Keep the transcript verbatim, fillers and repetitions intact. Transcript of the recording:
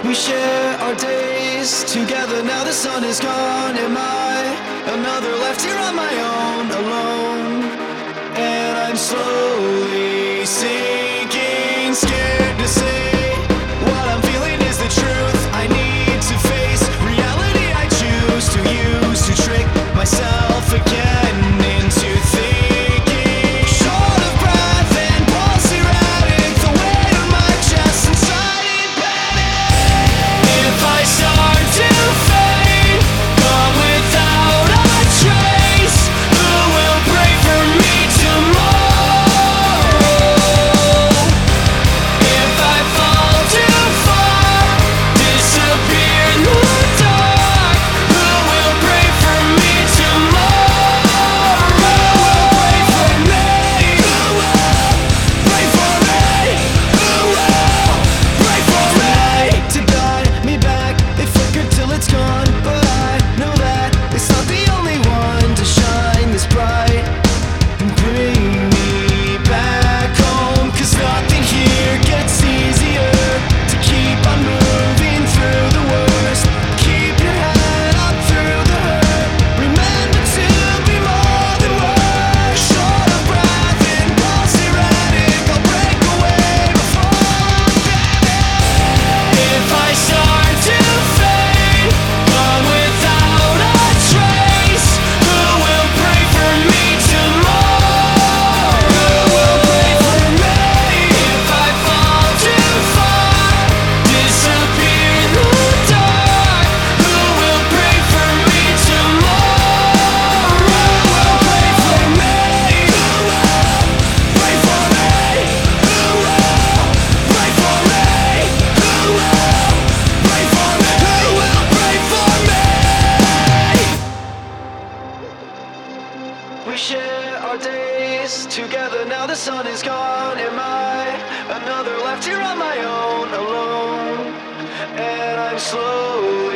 We share our days together. Now the sun is gone. Am I another left here on my own, alone? And I'm slowly sinking, scared to say what I'm feeling is the truth. I need to face reality I choose to use to trick myself again into thinking. Short of breath and pulse erratic, the weight of my chest inside in panic. If I start to fade, gone without a trace, who will pray for me tomorrow? If I fall too far, disappear in the dark, who will pray for me tomorrow? Who will pray for me? Who will pray for me? Who will pray for me? To guide me back, they flicker till it's gone, but I know that it's not the only one to shine this bright and bring me back home. 'Cause nothing here gets easier. To keep on moving through the worst, keep your head up through the hurt. Remember to be more than words. Short of breath and pulse erratic, I'll break away before I'm panic. If I start to fade, gone without a trace, who will pray for me tomorrow? Who will pray for me? If I fall too far, disappear in the dark, who will pray for me tomorrow? Who will pray for me? Who will pray for me? Who will pray for me? Who will pray for me? Who will pray for me? We share our days together. Now the sun is gone. Am I another left here on my own, alone? And I'm slowly